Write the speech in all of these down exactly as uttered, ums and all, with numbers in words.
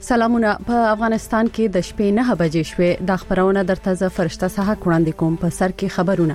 سلامونه. په افغانستان کې د شپې نه بجې شوې د خبرونه درته ز فرشته سره وړاندې کوم. په سر کې خبرونه.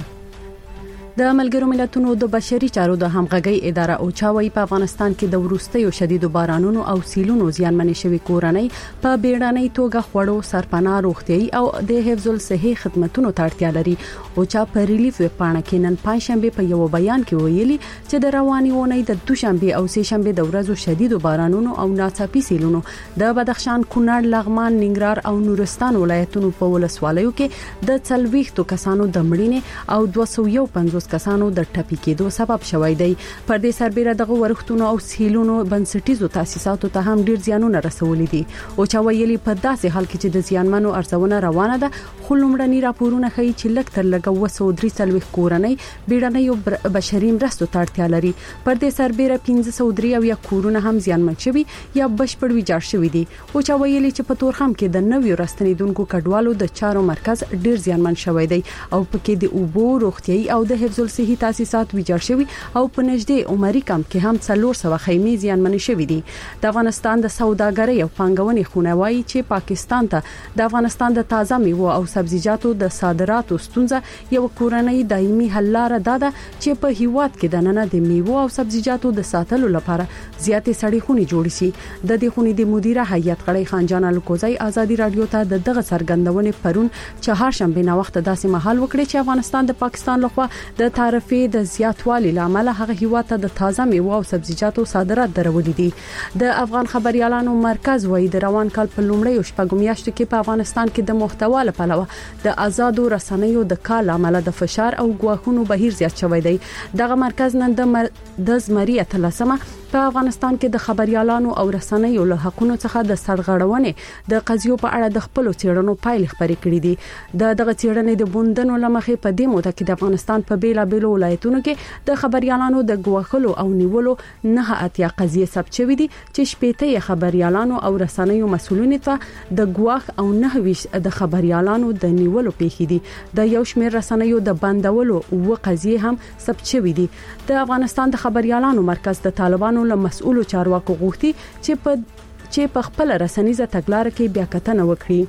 د ملګرو ملتونو د بشري چارو د همغږي اداره او چاوي په افغانستان کې د ورستیو شدید بارانونو او سیلونو زیانمنې شوی کورنۍ په بیړنۍ توګه خوړو سرپناه روغتيي او د حفظ الصحه خدماتو ته اړتیا لري. او چا په ریلیف پاڼه کې نن پنځشنبه په یو بیان کې ویلي چې د رواني اونۍ د دوشنبه او سهشنبه د ورځو شدید بارانونو او ناڅاپي سیلونو د بدخشان، کونړ، لغمان، ننګرهار او نورستان ولایتونو په ولسوالیو کې د څلويختو کسانو د مړینې او دوه سوه پنځوس کسانو د ټپي کېدو سبب شوی دی. پر دې سربېره دغه ورښتونو او سیلونو بنسټیزو تاسیساتو ته هم ډیر زیانونه رسولي دي. او چا ویلي په داسې حال کې چې د زیانمنو ارزونه روانه ده، خو لومړني راپورونه ښیي چې لږ تر لږه دوه سوه درې څلوېښت کورنۍ بیړنۍ بشري مرستو ته اړتیا لري. پر دې سربېره پنځه سوه درې اویا کورونه هم زیانمن شوي یا بشپړ ویجاړ شوي دي. او چا ویلي چې په تورخم کې د نویو راستنیدونکو کډوالو د چارو مرکز ډیر زیانمن شوی دی او پکې د اوبو، روغتيي او د حفظ الصحه تاسیسات ویجاړ شوي او په نږدې عمري کمپ کې هم څلور سوه خیمې زیانمن شوي دي. د افغانستان د سوداګرۍ او پانګونې خونه وايي چې پاکستان ته د افغانستان د تازه میوه او سبزیجاتو د صادراتو ستونزه یو کورنۍ دایمي حل لاره ده چې په هیواد کې د نن د میوه او سبزیجاتو د ساتلو لپاره زیاتې سړې خونې جوړې شي. د دې خونې د مدیره هیئت غړي خانجان الکوزی ازادي رادیو ته د دغه څرګندونې پرون چهارشنبه نا وخت داسې مهال وکړي چې افغانستان د پاکستان لخوا د تعرفې د زیاتوالي لامل هغه هیواد ته د تازه میوه او سبزیجاتو صادرات درولې دي. د افغان خبريالانو مرکز وایي د روان کال په لومړۍ شپږم میاشت کې په افغانستان کې د محتوا لپاره د آزادو رسنیو د کال عمله د فشار او غواخونو بهیر زیات شوی دی. دغه مرکز نن د مر... د زمری اتلسمه په افغانستان کې د خبريالانو او رسنیو له حقونو څخه د سرغړونې د قضیو په اړه د خپل چیرونو پایلې خبرې کړې دي. د دغه چیرنې د بوندنو لمخې په دې موده کې د افغانستان په بیلا بیلو ولایتونو کې د خبريالانو د غواخلو او نیولو نه اتیا قضیه ثبت شوې دي چې شپېته خبريالانو او رسنیو مسولین ته د غواخ او نه ویش د خبريالانو د نیولو پیښې دي. د یو شمېر رسنیو د بندولو او قضیه هم ثبت شوې دي. د افغانستان د خبريالانو مرکز د طالبانو له مسؤلو چارواکو غوښتي چې په چې په خپل رسنیزه تګلارې کې بیا کتنه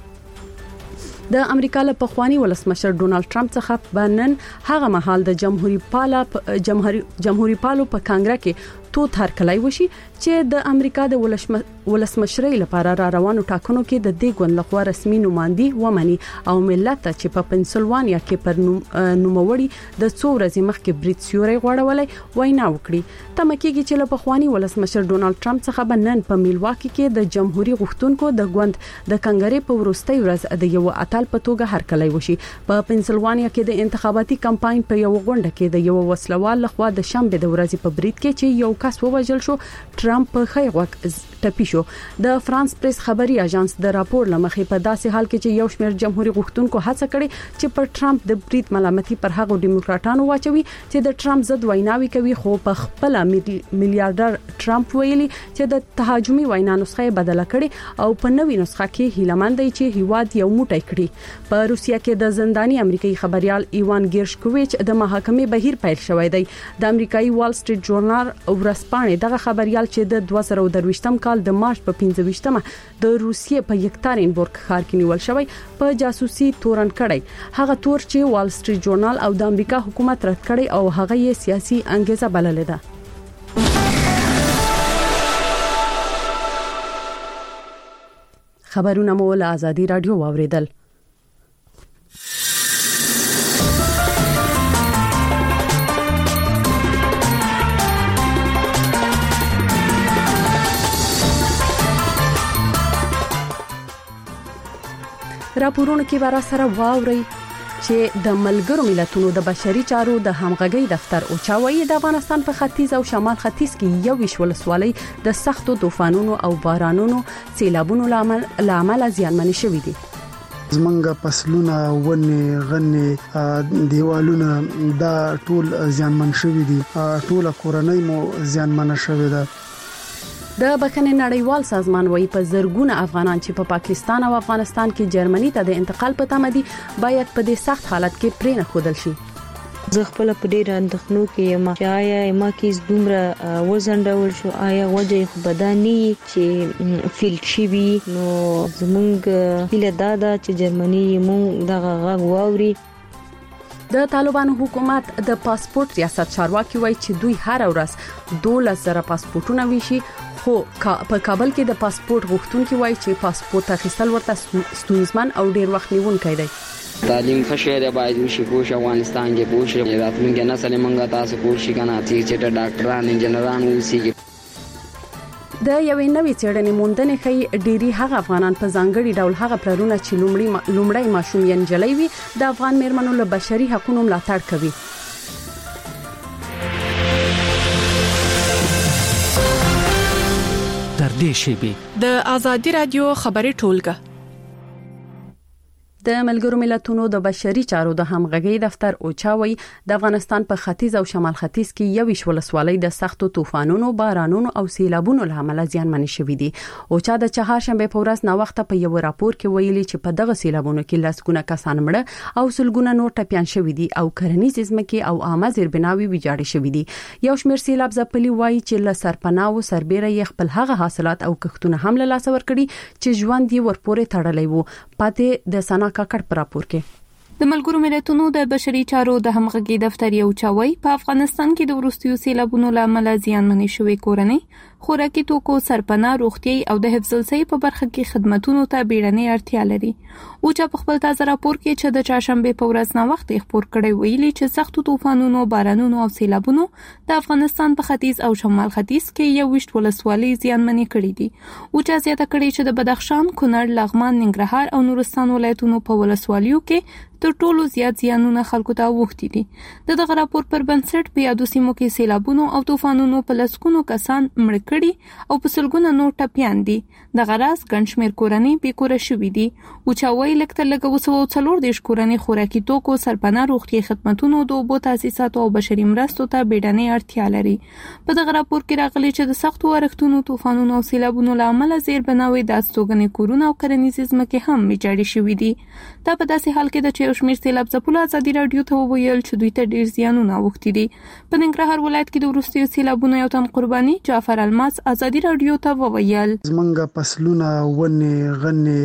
وکړي. د امریکا له پخوانی ولسمشر ډونالد ټرمپ څخه بنن هغه مهال د جمهوریت پالا جمهوریت پالو په کانګرس کې توت هرکلای وشي چې د امریکا د ولسمشرۍ لپاره را روانو ټاکنو کې د دې ګوند لخوا رسمي نوماندي ومني او ملت ته چې په پنسلوانیا کې پر نوموړي د څو ورځې مخکې بریټ سیوري غوړولای وینا وکړي. تمکیږي چې له پخوانی ولسمشر ډونالد ټرمپ څخه بنن په میلواکی کې د جمهوریت غوښتونکو د ګوند د کانګرس په وروستۍ ورځ د یو اتل په توګه هرکلای وشي. په پنسلوانیا کې د انتخاباتي کمپاین په یو غونډه کې د یو وسلوال لخوا د شنبه د ورځې په بریټ کې چې یو کس ووجل شو، ټرمپ په خیغوک ټپي شو. د فرانس پریس خبري اژانس د راپور لمخې په داسې حال کې چې یو شمېر جمهوریت غوښتونکو هڅه کړې چې پر ټرمپ د بریټ ملامتي پر هغو دیموکراتانو واچوي چې د ټرمپ ضد ویناوي کوي، خو په خپل میلیارډر ټرمپ ویلي چې د تهاجمي وینا نسخه بدله کړي او په نوې نسخه کې هیلمن دی چې هیواد یو موټی کړي. په روسیا کې د زنداني امریکایي خبريال ایوان ګیرشکوویچ د محاکمې بهیر پیل شوی دی. د امریکایي وال سټریټ جورنال ورځپاڼې دغه خبريال چې د دوه زره درویشتم کال د مارچ په پنځه ویشتمه د روسیې په یکتارینبورګ ښار کې نیول شوی په جاسوسي تورن کړی. هغه تور چې وال سټریټ جورنال او د امریکا حکومت رد کړی او هغه یې سیاسي انګیزه بللې ده. خبرونه مو له ازادي رادیو واوریدل. راپورونه کې ورا سره واوري چې د ملګرو ملتونو د بشري چارو د همغږي دفتر او چاوي د افغانستان په ختیځ او شمال ختیځ کې یو ویش ولسوالۍ د سختو طوفانونو او بارانونو سیلابونو لامل زیانمن شوې دي. زمونږ فصلونه، ونې، غنې، دیوالونه دا ټول زیانمن شوي دي. ټول کورنۍ مو زیانمن شوې ده. د بخښنې نړیوال سازمان وایي په زرګونه افغانان چې په پا پاکستان او افغانستان کې جرمني ته د انتقال په تمه دي باید په دې سخت حالت کې پرې نه خودل شي. زه خپل په ډیر اندېښنو کې یم چې آیا ما کې دومره وزن ډول شو، آیا وجه خو بدني چې فیل شي وي. نو زمونږ هیله دا ده چې جرمني مونږ دغه غږ واوري. د طالبانو حکومت د پاسپورت ریاست چارواکي وایي چې دوی هر ورځ دولس زره پاسپورتونه ویشي، خو په کابل کې د پاسپورت غوښتونکو وایي چې پاسپورت اخیستل ورته ستونزمن او ډیر وخت نیونکی دی. تعلیم خشه باید وشي پوش افغانستان کې پوش راتلونکي نسل منګه تاسو پوش کنه چې ډاکټران انجنيران وسی. د یوې نوې څېړنې موندنې ښيي ډيري هغه افغانان په ځانګړي ډول هغه پلرونه چې لومړی لومړی ماشوم یې نجلۍ وي د افغان میرمنو له بشري حقوقو ملاتړ کوي. تر دې شی د ازادي رادیو خبري ټولګه د ملګرو ملتونو د بشري چارو د همغږي دفتر اوچاوي د افغانستان په ختیځ او شمال ختیځ کې یو شول سوالۍ د سختو طوفانونو، بارانونو او سیلابونو له امله زیانمن شوې دي. اوچا د چهارشنبه په ورځ نو وخت په یو راپور کې ویلي چې په دغه سیلابونو کې لاسګونه کسان مړه او سلګونه نور ټپيان شوې دي او کرنیز ځمکې او عامه زیربناوي ویجاړې شوې دي. یو شمېر سیلاب ځپلي وایي چې له سرپناو سربېره یې خپل هغه حاصلات او کښتونه هم له لاس ورکړي چې ژوند یې ورپورې تړلې وو. پاتې د سنا کاکړ پر راپور کې د ملګرو ملتونو د بشري چارو د همغږي دفتر یو چاوي په افغانستان کې د ورستیو سیلابونو لامل زیانمنې شوې کورنۍ، خوراکي توکو، سرپناه، روغتي او د حفظ الصحې په برخه کې خدماتونو ته بیړنۍ اړتیا لري. اوچا په خپل تازه راپور کې چې د چهارشنبه په ورځ نو وخت خبر کړی ویلي چې سختو طوفانونو، بارانونو او سیلابونو د افغانستان په ختیځ او شمال ختیځ کې یو وشت ولسوالۍ زیانمنې کړې دي. اوچا زیاته کړې چې د بدخشان، کونړ، لغمان، ننګرهار او نورستان ولایتونو په ولسوالیو کې تر ټولو زیات زیانونه خلکو ته وښتي دي. د دغه راپور پر بنسټ په یادو سیمو کې سیلابونو او طوفانونو په لسګونو کسان مړ کړي او په سلګونه نور ټپيان دي. دغه راز ګڼ شمېر کورنۍ بې کوره شوې دي. اوچاوي لکه لکه وسو څلور دیش کورنۍ خوراکي توکو، سرپناه، روغتي خدماتونو، د اوبو تاسیساتو او بشري مرستو ته بیړنۍ اړتیا لري. په دغه راپور کې راغلي چې د سختو ورښتونو، طوفانونو او سیلابونو لامل زیربناوي د استوګنې کورونه او کرنیز ځمکې هم ویجاړې شوې دي. دا په داسې حال کې د یو شمېر سیلاب ځپلو ازادي رادیو ته وویل چې دوی ته ډیر زیانونه اوښتي دي. په ننګرهار ولایت کې د وروستیو سیلابونو یو تن قرباني جعفر الماس ازادي رادیو ته وویل زمونږ فصلونه، ونې،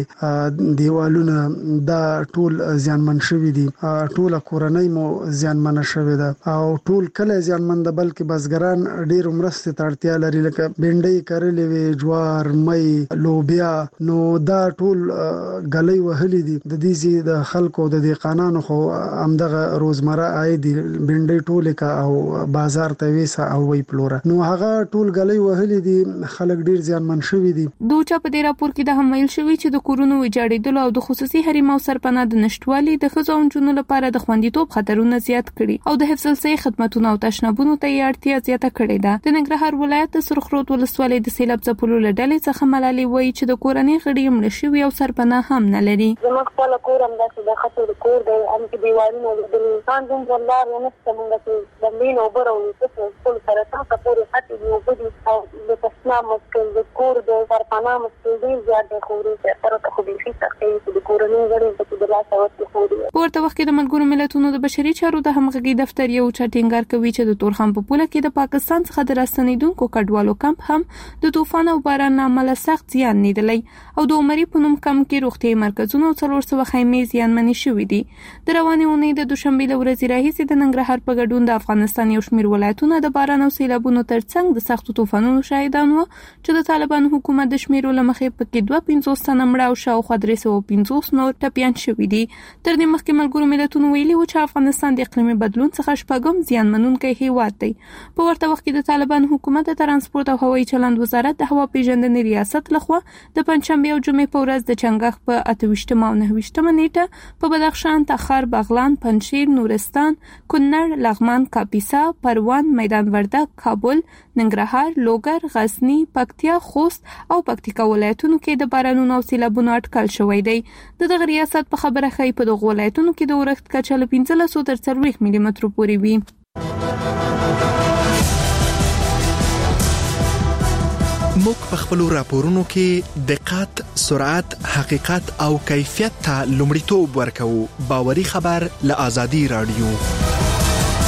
غنې، دیوالونه دا ټول زیانمن شوي دي. ټول کورنۍ مو زیانمن شوي ده او ټول کله زیانمن ده، بلکې بزګران ډیر مرستې ته اړتیا لري، لکه بنډۍ کرلې وي، جوار، مې، لوبیا. نو دا ټول غلې وهلې دي. د دې د خلکو د دهقانانو خو همدغه روزمره عاید بنډۍ ټوله کا او بازار ته ویسه او وی پلوره. نو هغه ټول غلې وهلې دي، خلک ډیر زیانمن شوي دي. دوچا په دې راپور کې د هم ویل شوی چې د کورونو ویجاړېدل او د خصوصي حریم او سرپناه د نشټوالي د ښځو او نجونو لپاره د خوندیتوب خطرونه زیات کړي او د حفظ الصحې خدماتونو او تشنابونو ته یې اړتیا زیاته کړې ده. د ننګرهار ولایت د سرخرود ولسوالۍ د سیلاب ځپلو لړۍ څخه ملالي وایي چې د کورنۍ غړي مړه شوي او سرپناه هم نه لري. زموږ خپل کور هم داسې د خطر کور دی، هم چې دیوالونه د انسان دوم ولار نه څنګه چې د مين او برو د ټول سره تاسو پورې خطر دی او د او د تسنام مشکل د کور د سرپناه مشکل دی زیات دی. خو ورته تر ته خو به فکر کوي چې د کورنۍ غړي په د لاس اوسه خو دی. په ورته وخت کې د ملګرو ملتونو د بشري چارو د همغږي دفتر یو چټینګار کوي چې د تورخم په پوله کې د پاکستان څخه د راستنیدونکو کډوالو کمپ هم د طوفان او باران عمله سخت زیان لیدلی او د عمرې په نوم کم کې روغتي مرکزونو څلور سوه خیمې زیانمنې شوې دي. د روانې اونۍ د دوشنبه له ورځې راهیسې د ننګرهار په ګډون د افغانستان یو شمېر ولایتونه د باران او سیلابونو ترڅنګ د سختو طوفانونو شاهدان وو چې د طالبانو حکومت د شمیرو له مخې پکې دوه پنځوس تنه مړه او شاوخوا درې سوه پنځوس نور ټپیان شوي دي. تر دې مخکې ملګرو ملتونو ویلي و چې افغانستان د اقلیمي بدلون څخه شپږم زیانمنونکی هیواد دی. په ورته وخت کې د طالبانو حکومت د ترانسپورت او هوایي چلند وزارت د هوا پیژندنې ریاست لخوا د پنجشنبه او جمعې په ورځ د چنګاښ په اته ویشتمه او نهه ویشتمه نیټه په بدخشان، تخار، بغلان، پنجشیر، نورستان، کونړ، لغمان، کاپیسا، پروان، میدان وردګ، کابل، ننګرهار، لوګر، غزنی، پکتیا، خوست او پکتیکا ولایتونو کې د بارانونو او سیلابونو اټکل شوی دی. د دغه ریاست په خبره ښیي په دغه ولایتونو کې د اورښت کچه له پنځلسو تر څلوېښت ملي مترو پورې وي. موږ په خپلو راپورونو کې دقت، سرعت، حقیقت او کیفیت ته لومړیتوب ورکوو. باوري خبر له آزادي رادیو.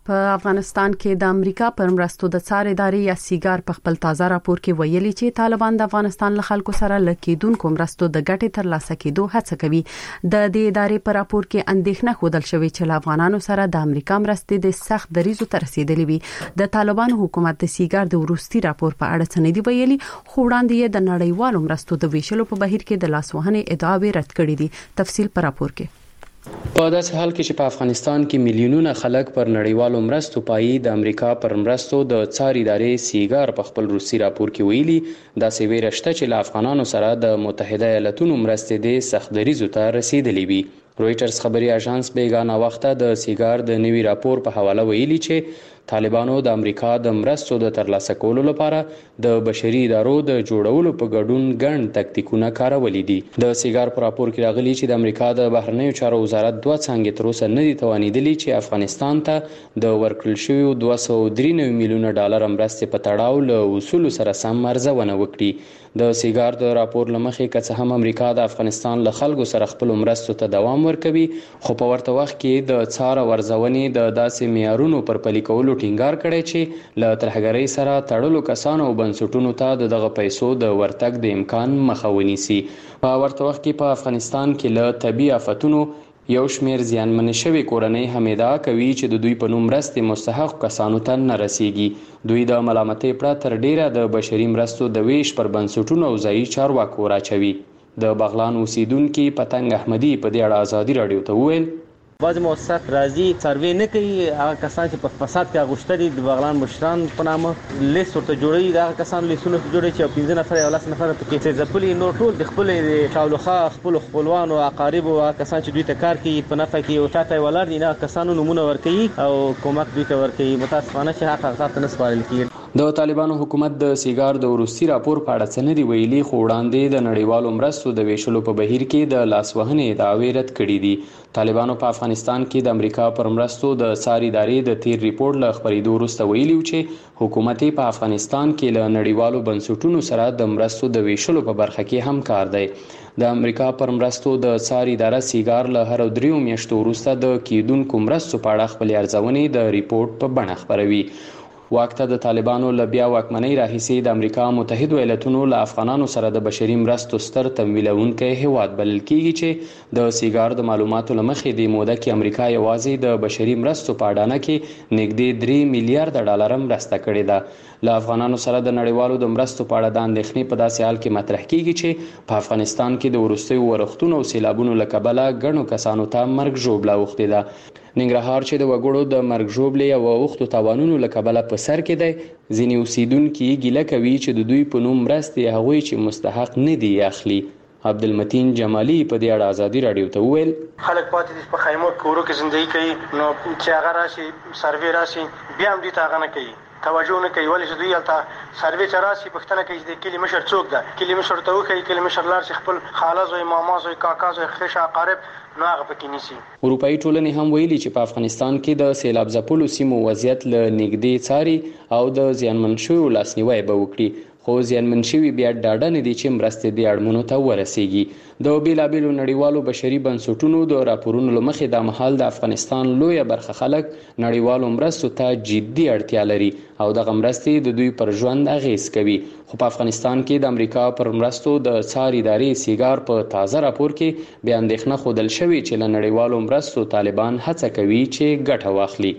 په افغانستان کې د امریکا پر مرستو د څار ادارې یا سیګار په خپل تازه راپور کې ویلي چې طالبان د افغانستان له خلکو سره لکېدونکو مرستو د ګټې ترلاسه کېدو هڅه کوي. د دې ادارې په راپور کې اندېښنه ښودل شوې چې له افغانانو سره د امریکا مرستې د سخت دریزو تر رسیدلې وي. د طالبان حکومت د سیګار د وروستي راپور په اړه څه نه دی ویلي، خو وړاندې یې د نړیوالو مرستو د ویشلو په بهیر کې د لاسوهنې ادعاوې رد کړې دي. تفصیل په راپور کې. په داسې حال کې چې په افغانستان کې میلیونونه خلک پر نړیوالو مرستو پایي، د امریکا پر مرستو د څار ادارې سیګار په خپل روسي راپور کې ویلي داسې ویره شته چې له افغانانو سره د متحده ایالاتونو مرستې د سخت دریزو ته رسیدلې وي. رويټرز خبري اژانس بیگانه وخته د سیګار د نوي راپور په حواله ویلي چې طالبانو د امریکا د مرستو د ترلاسه کولو لپاره د بشري ادارو د جوړولو په ګډون ګڼ تکتیکونه کارولي دي. د سیګار په راپور کې راغلي چې د امریکا د بهرنیو چارو وزارت دوه څانګې تر اوسه نه دي توانیدلي چې افغانستان ته د ورکړل شویو دوه سوه درې نوي میلیونه ډالر مرستې په تړاو له اصولو سره سم ارزونه وکړي. د سیګار د راپور لمخې که څه هم امریکا د افغانستان له خلکو سره خپل مرستو ته دوام ورکوي، خو په ورته وخت کې د څار ورزونې د داسې معیارونو پر پلي کولو ټینګار کړی چې له ترهګرۍ سره تړلو کسانو او بنسټونو ته د دغه پیسو د ورتګ د امکان مخه ونیسي. په ورته وخت کې په افغانستان کې له طبي آفتونو یو شمیر زیانمن شوی کورنۍ هم ادعا کوي چې د دوی په نوم مرستې مستحق کسانو ته نه رسیږي. دوی د ملامتۍ پرته تر ډیره د بشري مرستو د ویش پر بنسټونو او ځایي چارواکو راچوي. د بغلان اوسیدونکي پتنګ احمدي په دې اړه ازادي رادیو ته وویل بعض مؤسسات راځي سروې نه کوي، هغه کسان چې په فساد کې غوښتل دي د بغلان مشران په نامه لیست ورته جوړوي، دا کسان لیستونه جوړوي چې پنځه نفر یا لس نفر پکې ځپلي، نو ټول د خپل شاولخه خپل خپلوان او اقارب او کسان چې دوی ته کار کوي په نفع کې او چاته ولر دي نه کسانو نمونه ورکوي او کومک دوی ته ورکوي. متاسفانه چې حق حقیقت نه سپارل کیږي. د طالبانو حکومت د سیګار د وروستي راپور په اړه څه نه دی ویلي، خو وړاندې د نړیوالو مرستو د ویشلو په بهیر کې د لاسوهنې ادعاوې رد کړې دي. طالبانو په افغانستان کې د امریکا پر مرستو د څار ادارې د تیر ریپورت له خبرېدو وروسته ویلي چې حکومت په افغانستان کې له نړیوالو بنسټونو سره د مرستو د ویشلو په برخه کې همکار دی. د امریکا پر مرستو د څار اداره سیګار له هر دریو میاشتو وروسته د کیدونکو مرستو په اړه خپل ارزونې د ریپورت په بڼه خپروي. واکته د طالبانو له بیا واکمنۍ راهیسې د امریکا متحده ایالاتونو له افغانانو سره د بشري مرستو ستر تمویلونکی هیواد بلل کیږي چې د سیګار د معلوماتو له مخې د موده کې امریکا یوازې د بشري مرستو په اډانه کې نږدې درې میلیارډ ډالر مرسته کړې ده. له افغانانو سره د نړیوالو د مرستو په اړه د اندېښنې په داسې حال کې مطرح کیږي چې په افغانستان کې د وروستیو ورښتونو او سیلابونو له کبله ګڼو کسانو ته مرګ ژوبله اوښتې ده. ننګرهار چې د وګړو د مرګ ژوبلې او اوښتو تاوانونو له کبله په سر کې دی، ځینې اوسیدونکي ګیله کوي چې د دوی په نوم مرستې هغوی چې مستحق نه دي اخلي. عبدالمتین جمالی په دې اړه ازادي رادیو ته وویل خلک پاتې دي په خیمو کورو کې ژوندۍ کوي، نو چې هغه راشي سروې راشي بیا هم دوی ته هغه نه کوي، توجه نه کوي. ولې چې دوی هلته سروې چې راشي پوښتنه کوي چې د کلي مشر څوک ده، کلي مشر ته وښایي، کلي مشر لاړ شي خپل خاله زوی ماما زوی کاکا زوی خیش اقارب نو هغه پکې نیسي. اروپایي ټولنې هم ویلي چې په افغانستان کې د سیلاب ځپلو سیمو وضعیت له نږدې څاري او د زیانمن شویو لاسنیوی به وکړي، خو زیانمن شوي بیا ډاډه نه دي چې مرستې دې اړمنو ته ورسیږي. د بېلابېلو نړیوالو بشري بنسټونو د راپورونو له مخې دا مهال د افغانستان لویه برخه خلک نړیوالو مرستو ته جدي اړتیا لري او دغه مرستې د دوی پر ژوند اغیز کوي. خو په افغانستان کې د امریکا پر مرستو د څار ادارې سیګار په تازه راپور کې بیا اندېښنه ښودل شوې چې له نړیوالو مرستو طالبان هڅه کوي چې ګټه واخلي.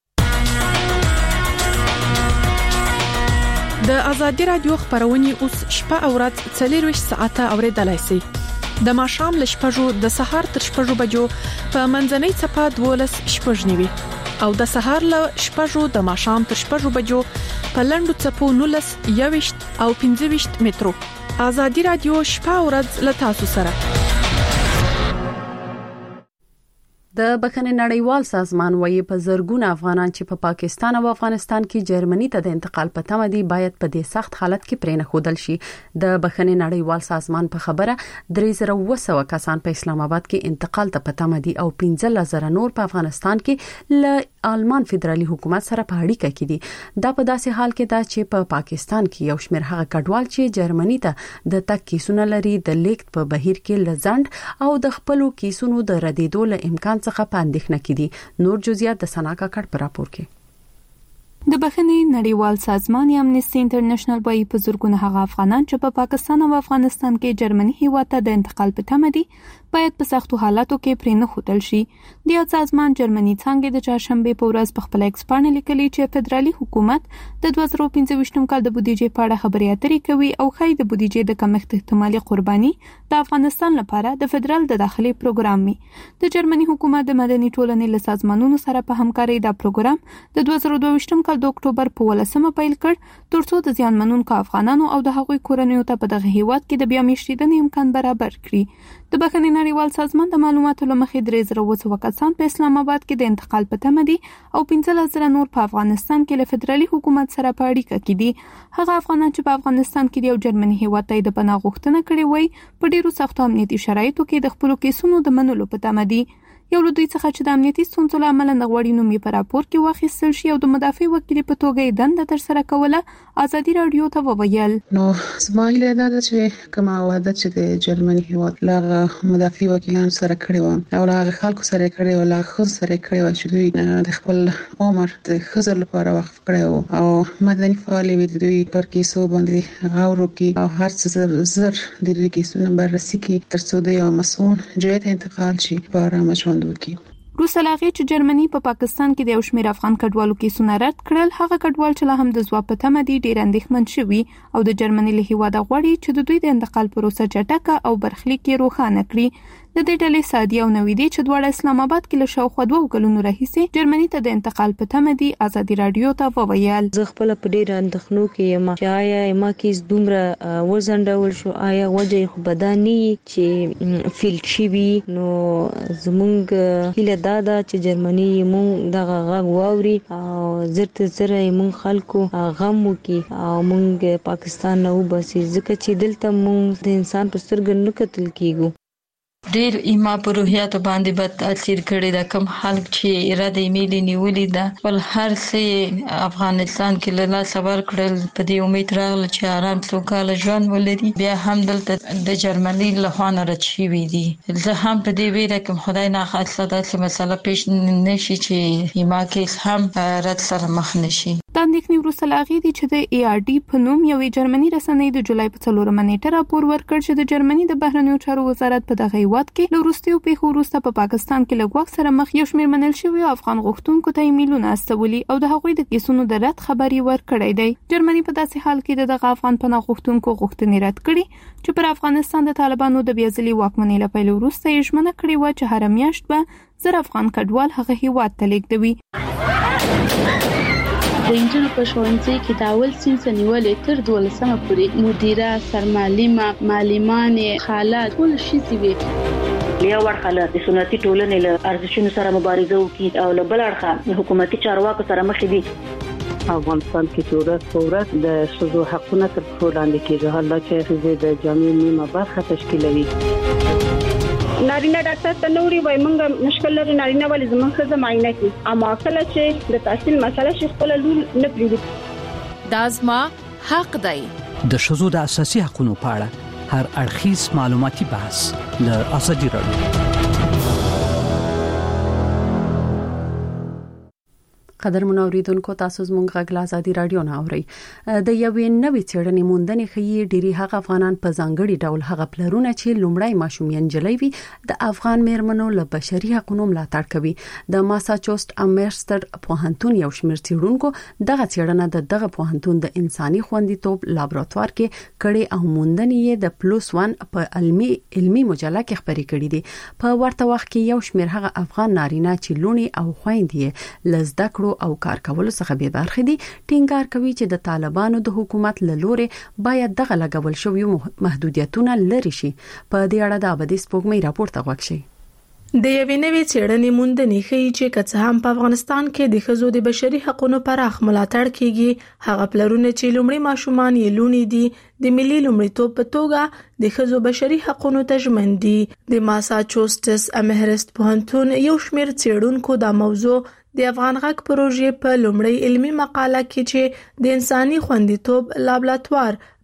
د ازادي رادیو خبرونه اوس شپه او ورځ څلور ساعته اوریدلای شئ. د ماښام ل شپږو د سهار تر شپږو بجو په منځنۍ صفه دولس شپږ نیوي او د سهار ل شپږو د ماښام تر شپږو بجو په لندو صفو نولس یويشت او پنځه ویشت مترو. ازادي رادیو شپه او ورځ ل تاسو سره. د بخښنې نړیوال سازمان وايي په زرګونه افغانان چې په پا پاکستان او افغانستان کې جرمني ته د انتقال په تمه دي باید په دې سخت حالت کې پرې نه خودل شي. د بخښنې نړیوال سازمان په خبره درې زره اوه سوه کسان په اسلام آباد کې انتقال ته په تمه دي او پنځه زره نور په افغانستان کې له آلمان فدرالي حکومت سره په اړیکه کې دي. دا په داسې حال کې ده چې په پا پاکستان کې یو شمېر هغه کډوال چې جرمني ته د تګ کیسونه لري د لیکت په بهیر کې لزند او د خپلو کیسونو د ردیدو له امکان څخه په اندېښنه کې دي. نور جزئیات د سنا کاکړ په راپور کې. د بخښنې نړیوال سازمان امنیستي انټرنیشنل وايي په زورګونه هغه افغانان چې په پاکستان او افغانستان کې جرمني هیواد ته د انتقال په تمه دي باید په سختو حالاتو کې پرې نه ښودل شي. د یو سازمان جرمني څنګه د چهارشنبه په ورځ په خپل ایکس باندې لیکلي چې فدرالي حکومت د دوه زره پنځه ویشت کال د بودیجې په اړه خبرې اترې کوي او خای د بودیجې د کمښت احتمالي قرباني د افغانستان لپاره د فدرال د داخلي پروګرام می. د جرمني حکومت د مدني ټولنې له سازمانونو سره په همکارۍ دا پروګرام د دوه زره دوه ویشت کال د اکتوبر په ولسمه پیل کړ ترڅو د زیانمنونکو افغانانو او د هغوی کورنیو ته په دغه هیواد کې د بیا میشتېدنې امکان برابر کړي. د بخښنې نړیوال سازمان د معلوماتو له مخې درې زره اوه سوه کسان په اسلام آباد کې د انتقال په تمه دي او پنځلس زره نور په افغانستان کې له فدرالي حکومت سره په اړیکه کې دي. هغه افغانان چې په افغانستان کې د یو جرمني هیواد ته د پناه غوښتنه کړې وای په ډیرو سختو امنیتي شرایطو کې د خپل کیسونو د منلو په تمه دي. یو له دوی څخه چې د امنیتي ستونزو له امله نغوړی نوم یې په راپور کې واخیستل شي او د مدافع وکیل په توګه یې دنده ترسره کوله، ازادي رادیو ته وویل. نو زما هیله ده چې کومه وعده چې د جرمني هیواد له مدافع وکیلانو سره کړې و او له خلکو سره کړې و له خود سره کړې و چې دوی د خپل عمر د خزر لپاره وقف کړی او مدني فعال وي د دوی پر کیسو باندې غور وکړي او هر څه زر د دوی کیسونه بررسي کړي ترڅو د یو مسؤل ځای ته انتقال شي په آرامه ژوند وکړي. روسه لاغې چې جرمني په پا پاکستان کې د یو شمېر افغان کډوالو کیسونه رد کړل، هغه کډوال چې لا هم د ځواب په تمه دي ډېر اندېښمن شوي او د جرمني له هیواده غواړي چې د دوی د انتقال پروسه چټکه او برخلیک یې روښانه کړي. د دې ډلې سادي او نویدي چې دواړه اسلام آباد کې له شاوخوا دوه کلونو راهیسې جرمني ته د انتقال په تمه دي، ازادي رادیو ته وویل. زه خپل په ډېر اندېښنو کې یم چې آیا ما کیس دومره وزنډول شو، آیا وجه خو بداني چې فیلډ شي وي. نو زمونږ هیله دا ده چې جرمني مونږ دغه غږ واوري او زرته زره مونږ خلکو غم وکي او مونږ پاکستان نه وباسي، ځکه چې دلته مونږ د انسان په سترګو نه کتل کیږو. ډیر ایما په روحیاتو باندې بد تاثیر کړی دا کم خلک چې اراده میلي نیولې ده بل هر څه افغانستان کې له لاسه ورکړل په دې امید راغله چې آرام سوکاله ژوند ولري، بیا هم دلته د جرمني له خوا نه رد شوي دي. زه هم په دې ویره کوم خدای نه خاصه داسې مسله پیښ نشي چې ایما کیس هم رد سره مخ نشي. د اندېښنې وروسته لاغې دي چې د ای آر ډي په نوم یوې جرمني رسنۍ د جولای په څلورمه نیټه راپور ورکړ چې د جرمني د بهرنیو چارو وزارت په دغه هیواد کې له وروستیو پیښو وروسته په پاکستان کې له ګواښ سره مخ یو شمېر منل شوي افغان غوښتونکو ته ایمیلونه استولي او د هغوی د کیسونو د رد خبر یې ورکړی دی. جرمني په داسې حال کې د دغه افغان پناه غوښتونکو غوښتنې رد کړي چې پر افغانستان د طالبانو د بیا ځلي واکمنۍ له پیل وروسته یې ژمنه کړې وه چې هره میاشت به زر افغان کډوال هغه هیواد ته لیږدوي. د انجونو په ښوونځي کې د اول صنف نیولې تر دولسمه پورې مدیره، سرمعلمه، معلمانې، خاله ټول ښځې وي. یو اړخه د سنتي ټولنې له ارزښتونو سره مبارزه وکړي او له بل اړخه حکومتي چارواکو سره مخ دي. افغانستان کې چې ورځ په ورځ د ښځو حقونه تر پښو لاندې کېږي، حال دا چې ښځې د جامعې نیمه برخه تشکیلوي. نارینه ډاکټر ته نوري وای مونږه مشکل لري نارینه ولې زموږ ښځه معاینه کوي، اما کله چې د تحصیل مسله شي خپل لور نه پریږدي. دا زما حق دی. د ښځو د اساسي حقوقو په اړه هر اړخیز معلوماتي بحث د ازادي رادیو. قدر منوریدونکو تاسو زموږ غږ له ازادي رادیو نه اورئ. د یوې نوې څېړنې موندنې ښیي ډېری هغه افغانان په ځانګړي ډول هغه پلرونه چې لومړی ماشومیان جلوي وي د افغان میرمنو له بشري حقوقو ملاتړ کوي. د ماساچوسټ امرستر پوهنتون یو شمېر څېړونکو دغه څېړنه د دغه پوهنتون د انساني خوندیتوب لابراتوار کې کړي او موندنې یې د پلوس ون په علمي علمي مجله کې خبرې کړې دي. په ورته وخت کې یو شمېر هغه افغان نارینه چې لونی او خويندې لزده کړو او کار کولو څخه به برخه دي ټینګار کوي چې د طالبانو د حکومت له لوري باید دغه لګول شوی محدودیتونه لري شي. په دې اړه د ابدي سپوږمۍ راپور ته غوښ شي. د یوې نوې څېړنې موندنې ښیي چې که څه هم په افغانستان کې د ښځو د بشري حقوقو پراخ ملاتړ کیږي، هغه پلرونه چې لومړی ماشومان یې لونی دي د ملي لومړیتوب په توګه د ښځو بشري حقوقو ته ژمن دي. د ماساچوسټس امرست پوهنتون یو شمېر څېړونکو دا موضوع د افغان غږ پروژې په لومړی علمي مقاله کې چې د انساني خوندیتوب لابراتوار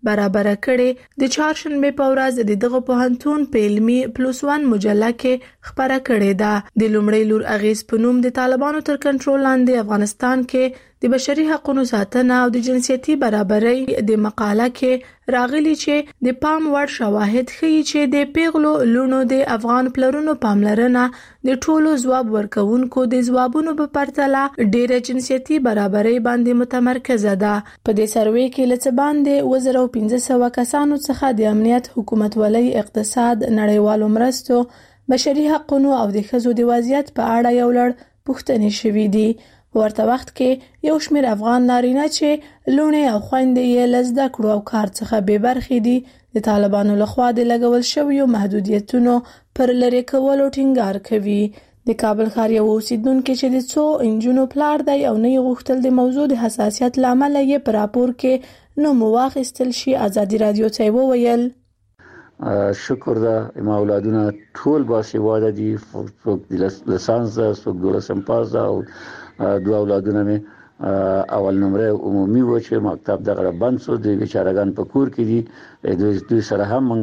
برابر کړي د چهارشنبه په ورځ د دغه پوهنتون په علمي پلس ون مجله کې خبره کړې ده د لومړي لور اغیز په نوم د طالبانو تر کنټرول لاندې افغانستان کې د بشري حقوقو ساتنه او د جنسيتي برابرۍ د مقاله کې راغلي چې د پام وړ شواهد ښیي چې د پیغلو لونو د افغان پلرونو پاملرنه د ټولو ځواب ورکوونکو د ځوابونو په پرتله ډېر جنسيتي برابرۍ باندې متمرکزه ده په دې سروې کې لڅ باندې وزر او پنځه سوه کسانو څخه د امنیت حکومتولۍ اقتصاد نړیوالو مرستو بشري حقوقو او د ښځو د وضعیت په اړه یو لړ پوښتنې شوې دي ورته وخت کې یو شمېر افغان نارینه چې لونې او خويندې یې لزده کړو او کار څخه بې برخې دي د طالبانو لخوا د لګول شویو محدودیتونو پر لری کولو ټینګار کوي د کابل ښار یو اوسیدونکو چې د څو انجونو پلار دی او نه غوښتل د موضوع د حساسیت لامل یې پر راپور کې نو مواخستل شي ازادي رادیو ته وویل شکر ده ما اولادونه ټول باسواده دي څوک د لسانس ده څوک د لسم پاس ده او دوه اولادونه مې اول نمره عمومي و چې مکتب دغه بند شو د بیچارهګان په کور کې دي دوی دوی سره هم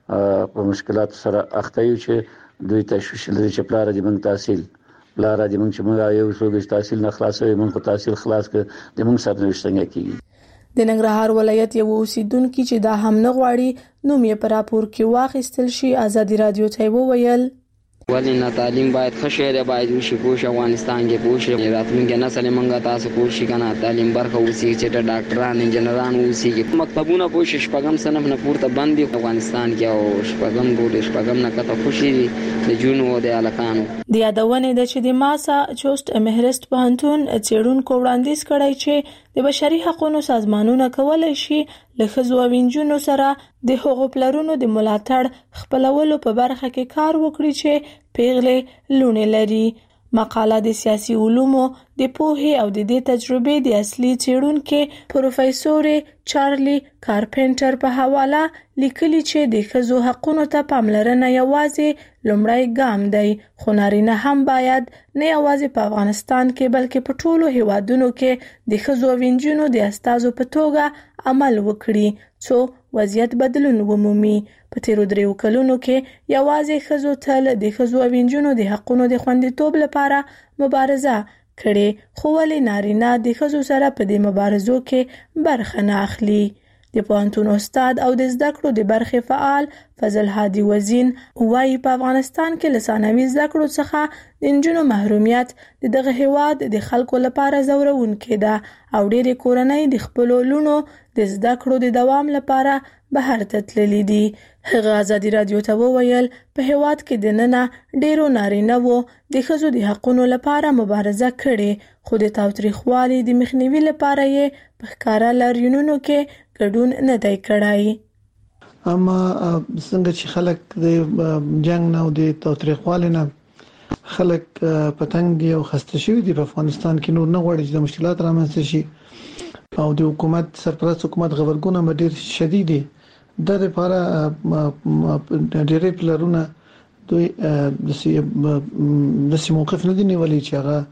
په مشکلات سره اخته یو چې دوی تشویش لري چې پلار دې موږ تحصیل پلار دې موږ چې موږ یو څو د تحصیل نه خلاصوي موږ تحصیل خلاص کړ د موږ سره نشته کېږي د ننګرهار ولایت یو اوسیدونکو چې دا هم نه غواړي نو مې پر راپور کې واخیستل شي ازادي رادیو ته وویل ولی نه تعلیم باید خشره باید وشي پوش افغانستان کې پوش راتلونکي نسل منګه تاسو پوشي کنه تعلیم برخه وسی چې ډاکټران انجنيران وسی کې مکتبونه پوش شپږم سنف نه پورته باندې افغانستان کې او شپږم بوله شپږم نه کته خوشي د جون و د الکانو د یادونه د چې د ماسا چوست مهرست پوهنتون چېرونکو وړاندیز کړی چې د بشري حقوقو سازمانونه کولای شي له ښځو او نجونو سره د حقوق پلرونو د ملاتړ خپلولو په برخه کې کار وکړي چې پیغلې لونې لري مقاله د سیاسي علومو د پوهې او د دې تجربې د اصلي څېړونکو پروفیسور چارلی کارپنټر په حواله لیکلي چې د ښځو حقوقو ته پاملرنه یوازې لومړی ګام دی خو نارینه هم باید نه یوازې په افغانستان کې بلکې په ټولو هیوادونو کې د ښځو او نجونو د استازو په توګه عمل وکړي څو وضعیت بدلون ومومي په تیرو دریو کلونو کې یوازې ښځو تل د ښځو او نجونو د حقوقو د خوندیتوب لپاره مبارزه کړي خو ولې نارینه د ښځو سره په دې مبارزو کې برخه نه اخلي د پوهنتون استاد او د زده کړو د برخې فعال فضل هادي وزین وايي په افغانستان کې لسانوي زده کړو څخه د نجونو محرومیت د دغه هیواد د خلکو لپاره زورونکې ده او ډېری کورنۍ د خپل لونو د زده کړو د دوام لپاره بهر ته تللي دي هغه ازادي رادیو ته وویل په هیواد کې د ننه ډېرو نارینه وو د ښځو د حقوقو لپاره مبارزه کړې خو د تاوتریخوالي د مخنیوي لپاره یې په ښکاره لاریونونو کې ګډون نه دی کړی اما څنګه چې خلک د جنگ نه او د تاوتریخوالي نه خلک پتنګ دي او خسته شوی دي په افغانستان کې نور نه غواړي چې مشکلات رامنځته شي او د حکومت سرپرست حکومت غبرګونه ډېر شدید دي د لپاره ډېرې پلرونه دوی د سیاسي موقف نه دی نیولې چې هغه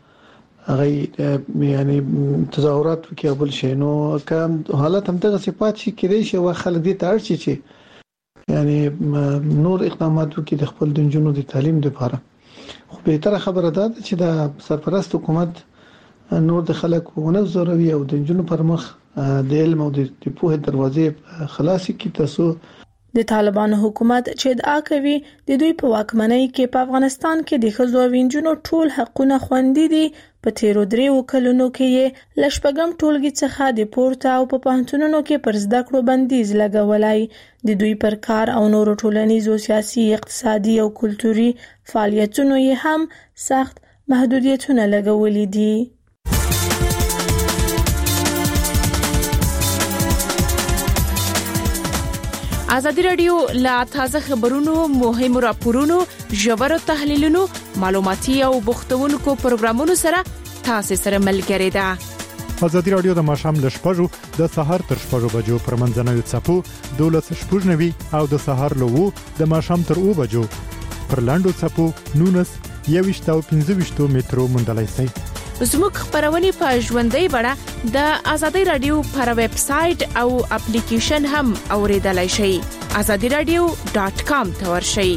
هغه یعنی تظاهرات وکړي بل شي نو کوم حالت هم دغه صفات شي کېدای شي وا خلک دي تر شي چې یعنی نور اقدامات وکړي د خپل دنجونو د تعلیم لپاره خو به تر خبره ده چې د سرپرست حکومت نور د خلکو نه زوروي او د دنجونو پر مخ د علم او د پوهې دروازې خلاصي کی تاسو د طالبانو حکومت چې ادعا کوي د دوی په واکمنۍ کې په افغانستان کې د ښځو او نجونو ټول حقونه خوندي دي په تیرو دریو کلونو کې یې له شپږم ټولګي څخه د پورته او په پوهنتونونو کې پر زده کړو بندیز لګولای د دوی پر کار او نورو ټولنیزو سیاسي اقتصادي او کلتوري فعالیتونو یې هم سخت محدودیتونه لګولي دي ازادي رادیو لا تازه خبرونو مهم راپورونو ژور تحلیلونو معلوماتي او بوختونکو پروګرامونو سره تاسو سره ملګری ده ازادي رادیو د ماشام ل شپږو د سحر تر شپږو بجو پر منځنوي چپو دولس شپږنوي او د سحر له وو د ماشام تر او بجو پر لاندو چپو نونس یويشت او پنځه ویشت مترو مندلای سي زموږ خبرونه په ژوندۍ بڼه د آزادۍ رادیو پر ویب سټ او اپلیکیشن هم اوریدلای شئ. azadi radio dot com ته ورشئ.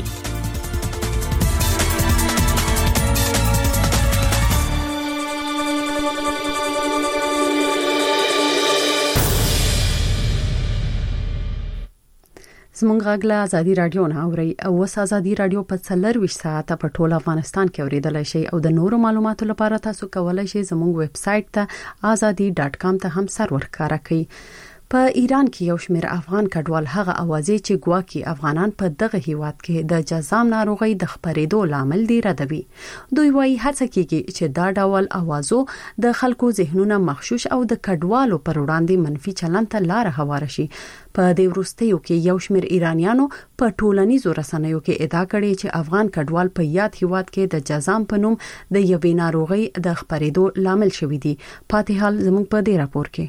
زمونږ غږ له آزادي رادیو نه اوري او وس آزادي رادیو په څلور ویشت ساعته په ټول افغانستان کې اوریدلای شئ او د نورو معلوماتو لپاره تاسو کولای شئ زموږ ویب سټ ته azadi dot com ته هم سرور کار کړئ. په ایران کې یو شمېر افغان کډوال هغه اوازې چې ګواکي افغانان په دغه هیواد کې د جزام ناروغي د خپرېدو لامل دی ردوي. دوی وايي هڅه کوي چې دا ډول اوازو د خلکو ذهنونه مغشوش او د کډوالو پر وړاندې منفي چلند ته لار هواره شي. په دې وروستیو کې یو شمېر ایرانیانو په ټولنیزو رسنیو کې ادعا کړې چې افغان کډوال په یاد هیواد کې د جزام په نوم د یوې ناروغي د خپرېدو لامل شوی دي. پاتې حال زموږ په دې راپور کې.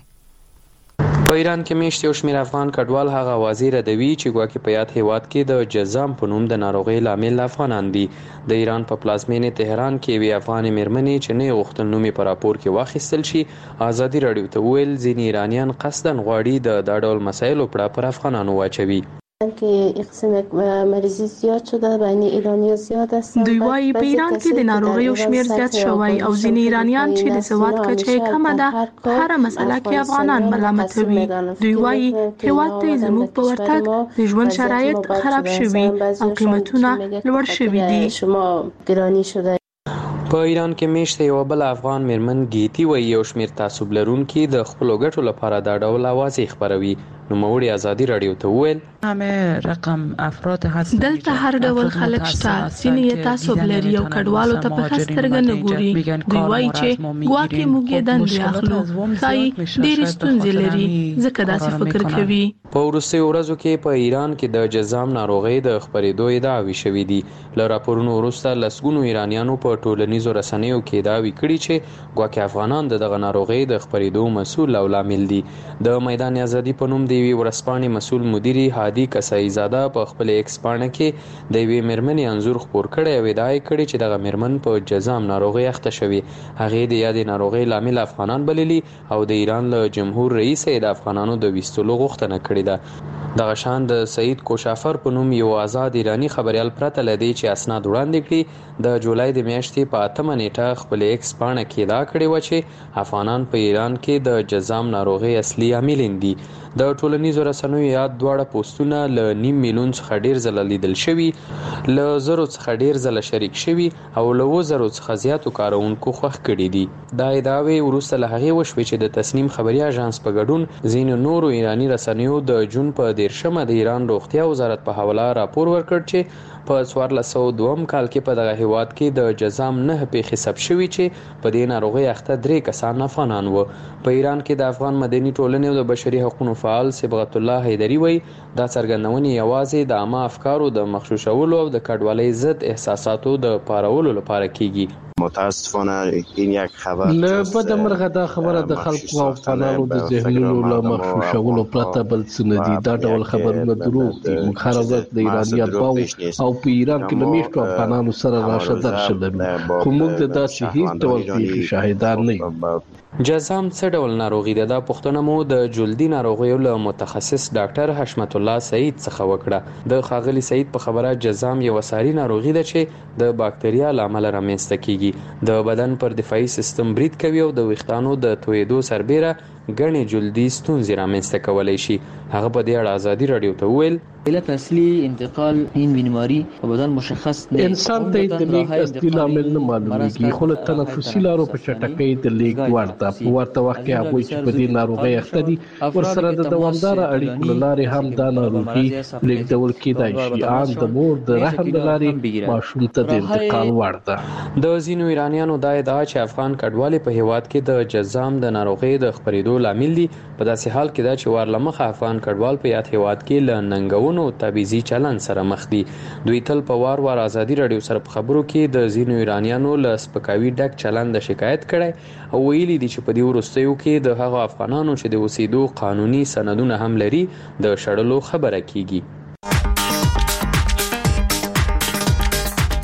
په ایران کې میشت یو شمېر افغان کډوال هغه اوازې ردوي چې ګواکې په یاد هیواد کې د جزام په نوم د ناروغۍ لامل افغانان دي. د ایران په پلازمینې تهران کې وی افغان میرمنې چې نه غوښتل نومي پر راپور کې واخیستل شي آزادي رادیو ته ویل ځینې ایرانیان قصداً غواړي د دا ډول مسایلو په پر افغانانو واچوي. که اقسام مریضی زیاد شده بین ایرانی‌ها زیاد است. دوی وايي په ایران کې د ناروغیو شمیر زیات شوی او ځینې ایرانیان چې د سواد کچه کمه ده په هر مسله کې افغانان ملامتوي. دوی وايي هیواد ته زموږ په ورتګ د ژوند شرایط خراب شوي او قیمتونه لوړ شوي دي. شما ګرانی شده. په ایران کې میشته یو بل افغان میرمن گیتی وایي یو شمیر تعصب لرونکي د خپل ګټو لپاره دا ډول اوازې خپروي. نو موري آزادي رادیو ته ویل همه رقم افراد هستند دلته هر ډول خلک شته ځینې تعصب لري او کډوالو ته په خسترګ نه ګوري. دوی وایي چې ګواکې موږ یې دندې اخلو ځای ډېر ستونزې لري ځکه داسې فکر کوي. په وروستیو ورځو کې په ایران کې د جزام ناروغۍ د خپرېدو ادعاوې شوې دي. له راپورونو وروسته لسګونو ایرانیانو په ټولنیزو رسنیو کې ادعاوې کړي چې ګواکې افغانان د دغه ناروغۍ د خپرېدو مسؤل او لامل دي. د میدان آزادي په نوم دی ورسپانې مسؤل مدیری هادي کسای زاده په خپل ایکس پاڼه کې د یوې میرمنې انزور خپور کړی او ادعا کړې چې دغه میرمن په جزام ناروغي اخته شوې. هغې د یادې ناروغۍ لامل افغانان بللي او د ایران له جمهور رئیس د افغانانو د ویستلو غوښتنه کړې ده. دغه شان د سعید کوشافر په نوم یو آزاد ایرانی خبريال پرته لدی چې اسناد وړاندې کړي د جولای د میاشتې په اتمه نیټه خپل ایکس پاڼه کې دا کړی و چې افغانان په ایران کې د جزام ناروغي اصلي عاملین دي. د ټولنیزو رسنیو یاد دواړه پوسټونه ل نیم میلیون څخه ډیر ځله لیدل شوي، ل زرو څخه ډیر ځله شریک شوي او ل زرو څخه زیاتو کارونکو خوښ کړي دي. دا ادعاوې وروسته له هغې وشوې چې د تسنیم خبري اژانس په ګډون ځینو نورو ایرانی رسنیو د جون په دیرشمه د ایران روغتیا وزارت په حواله راپور ورکړ چې په څوارلس سوه دوه کال کې په دغه هیواد کې د جزام نه پیښې ثبت شوي چې په دې ناروغۍ اخته درې کسان افغانان وو. په ایران کې د افغان مدني ټولنې او د بشري حقوقو فعال صبغت الله حیدری وایي دا څرګندونې یوازې د عامه افکارو د مغشوشولو او د کډوالۍ ضد احساساتو د پارولو لپاره کیږي. متاسفانه این یک خبر له بده مرغه دا خبره د خلکو او افغانانو د ذهنونو له مغشوشولو پرته بل څه نه دي. دا ډول خبرونه دروغ دي. موږ هر ورځ د ایرانیت باو او په ایران کې له میشتو افغانانو سره راشه درشه لرو، خو موږ د داسې هیڅ ډول پیښې شاهدان نه یو. جزام څه ډول ناروغي ده؟ دا پوښتنه مو د جلدي ناروغیو له متخصص ډاکټر حشمت الله سعید څخه وکړه. د خاغلی سعید په خبره جزام یو ساري ناروغي ده چې د باکتریا له امله رامنځته کیږي. د بدن پر دفاعي سیستم برید کوي او د ویښتانو د تویدو سربیره ګڼې جلدي ستونزې رامنځته کولی شي. هغه په دې اړه آزادي رادیو ته وویل علت اصلي انتقال این بیماری په بدن مشخص نه انسان ته د لیک اصلي لامل نه معلومیږي، خو له تنفسي لارو په چټکۍ د لیک ورته په ورته وخت کې هغه چې په دې ناروغۍ اخته دي ورسره د دوامدار اړیکو لارې هم دا ناروغي لیکدول کېدای شي. ان د مور د رحم د لارې ماشوم ته د انتقال ورته. د ځینو ایرانیانو دا ادعا چې افغان کډوالې په هیواد کې د جزام د ناروغۍ د خپرېدو لامل دي په داسې حال کې دا چې وارلمخه افغان کډوال په یاد هیواد کې له ننګونو او تبعیضي چلند سره مخ دي. دوی تل په وار وار آزادي رادیو سره په خبرو کې د ځینو ایرانیانو له سپکاوي ډک چلند د شکایت کړي او ویلي دي چې په دې وروستیو کې د هغو افغانانو چې د اوسېدو قانوني سندونه هم لري د شړلو خبره کیږي.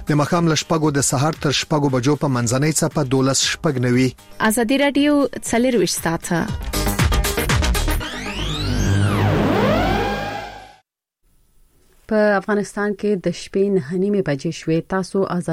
د مخام لشپګو د سهار تر شپګو بجو په منځنۍ څپه دولس شپګ نوي. ازادي رادیو څلور ساعته. په افغانستان کې د شپې نه نیمه بجې شوې. تاسو